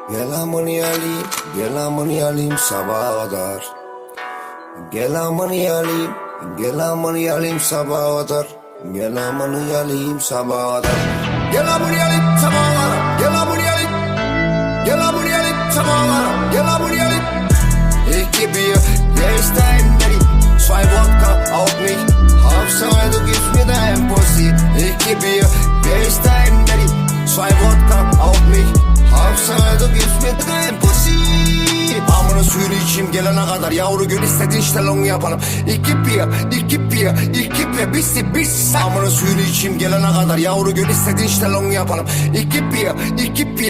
Gel amını alayım, gel amını alayım sabaha kadar. Gel amını alayım, gel amını alayım sabaha kadar. Gel amını alayım sabaha kadar. Gel amını alayım sabaha kadar. Gel amını alayım. Gel amını alayım sabaha kadar. Gel amını alayım. Ich gebe dir Gangstein, Daddy. 2 Wodka auf mich. Hauptsache du gibst mir dein Pussy. Ich gebe dir Gangstein, Daddy. 2 Wodka auf mich. Hauptsache du gibst mir dein Pussy. Amına suyunu içeyim gelene kadar. Yavru gül istedin işte long yapalım. İki bir bisi. Amına suyunu içeyim gelene kadar. Yavru gül istedin işte long yapalım. İki bir